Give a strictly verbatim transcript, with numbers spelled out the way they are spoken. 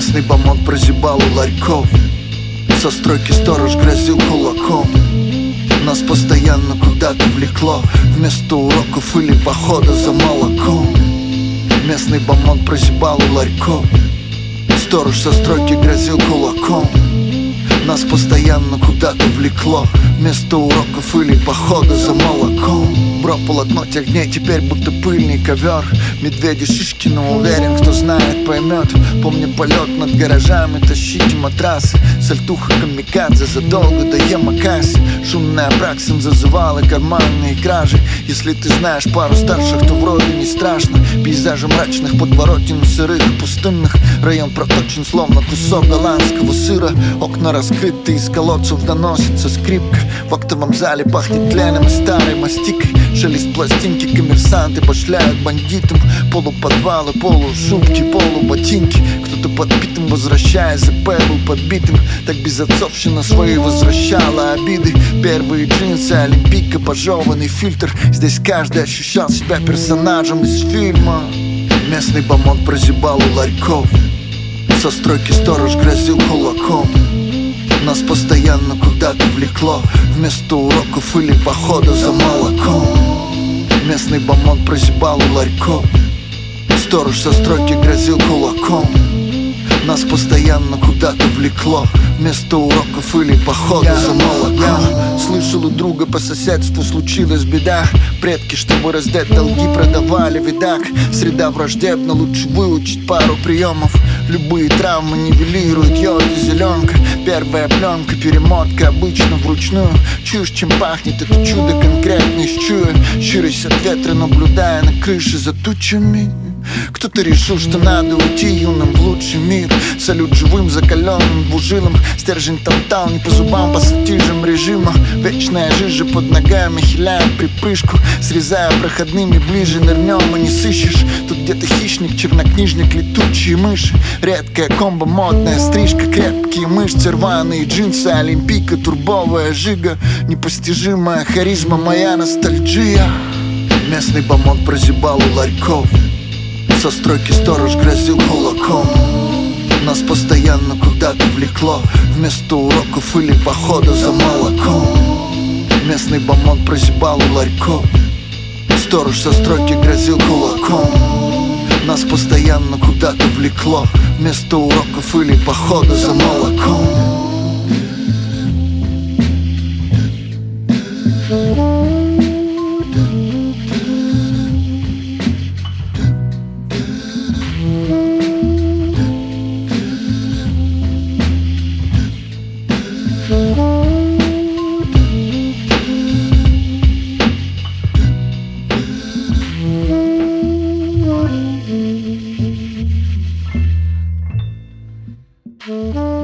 Местный бомонд прозябал у ларьков, со стройки сторож грозил кулаком. Нас постоянно куда-то влекло, вместо уроков или похода за молоком. Местный бомонд прозябал у ларьков, сторож со стройки грозил кулаком. Нас постоянно куда-то влекло, вместо уроков или похода за молоком. Бро, полотно тех дней теперь будто пыльный ковер. Медведи Шишкина, уверен, кто знает, поймет. Помню полет над гаражами, тащите матрасы. Сальтуха камикадзе задолго до Ямакаси. Шумная Апраксин зазывала карманные кражи. Если ты знаешь пару старших, то вроде не страшно. Пейзажи мрачных подворотен, сырых и пустынных. Район проточен, словно кусок голландского сыра. Окна раскрыты, из колодцев доносится скрипка. В актовом зале пахнет тленом и старой мастикой. Шелест пластинки, коммерсанты башляют бандитам. Полуподвалы, полушубки, полуботинки. Кто-то подбитым, возвращаясь, ЗП был подбитым. Так безотцовщина свои возвращала обиды. Первые джинсы, олимпийка, пожеванный фильтр. Здесь каждый ощущал себя персонажем из фильма. Местный бомонд прозябал у ларьков, со стройки сторож грозил кулаком. Нас постоянно куда-то влекло, вместо уроков или похода за молоком. Местный бомонд прозябал у ларьков, сторож со стройки грозил кулаком. Нас постоянно куда-то влекло, вместо уроков или похода за молоком. Слышал у друга по соседству случилась беда. Предки, чтобы раздать долги, продавали видак. Среда враждебна, лучше выучить пару приемов. Любые травмы нивелирует йод и зеленка. Первая пленка, перемотка, обычно вручную. Чушь, чем пахнет это чудо конкретно из чуя. Щурясь от ветра, наблюдая на крыше за тучами. Кто-то решил, что надо уйти юным в лучший мир. Салют живым, закаленным, двужилым. Стержень топтал не по зубам, пассатижам режима. Вечная жижа под ногами, хиляя припрыжку. Срезая проходными ближе, нырнем и не сыщешь. Тут где-то хищник, чернокнижник, летучие мыши. Редкая комбо, модная стрижка, крепкие мышцы, рваные джинсы, олимпийка, турбовая жига. Непостижимая харизма, моя ностальгия. Местный бомонд прозябал у ларьков, со стройки сторож грозил кулаком. Нас постоянно куда-то влекло, вместо уроков или похода за молоком. Местный бомонд прозябал у ларьков, сторож со стройки грозил кулаком. Нас постоянно куда-то влекло, вместо уроков или похода за молоком. Mm-hmm.